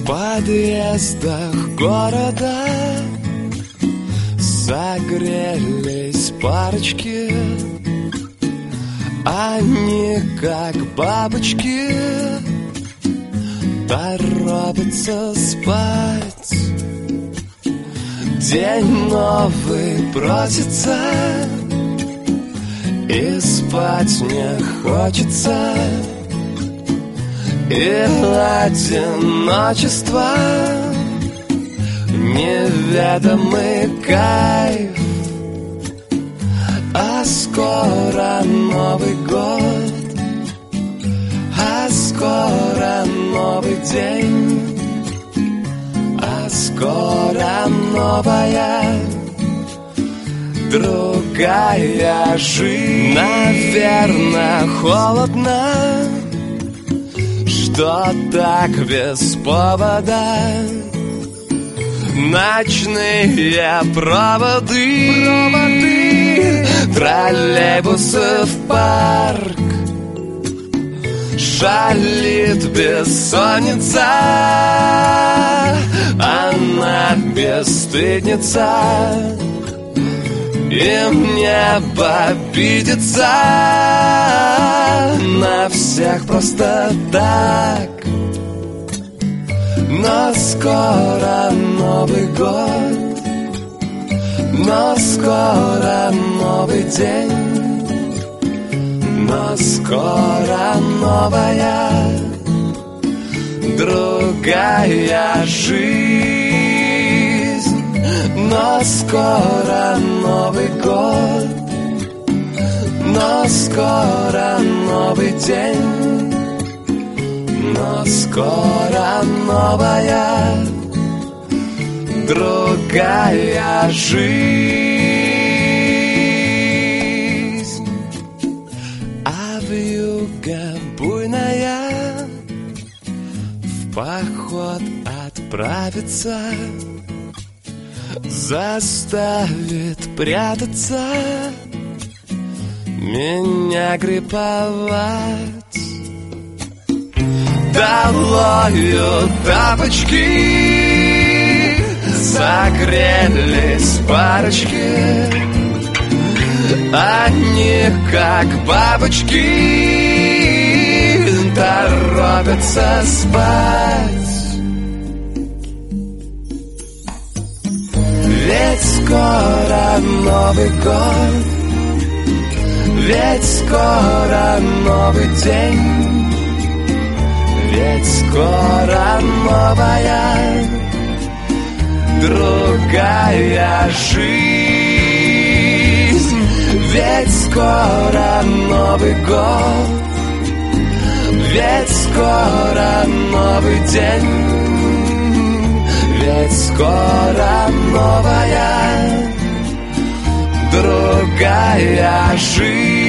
подъездах города согрелись парочки. Они, как бабочки, торопятся спать. День новый просится, и спать не хочется. И одиночество неведомый кайф. А скоро Новый год, а скоро новый день, а скоро новая другая жизнь. Наверное, холодно, что так без повода. Ночные проводы, троллейбусы в парк. Шалит бессонница, она бесстыдница, и мне обидеться на всех просто так. Но скоро Новый год, но скоро новый день, но скоро новая другая жизнь. Но скоро Новый год, но скоро новый день, но скоро новая другая жизнь. А вьюга буйная в поход отправится, заставит прятаться, меня гриповать. Долою тапочки, согрелись парочки. Они, как бабочки, торопятся спать. Ведь скоро Новый год, ведь скоро новый день, ведь скоро новая другая жизнь. Ведь скоро Новый год, ведь скоро новый день, ведь скоро новая другая жизнь.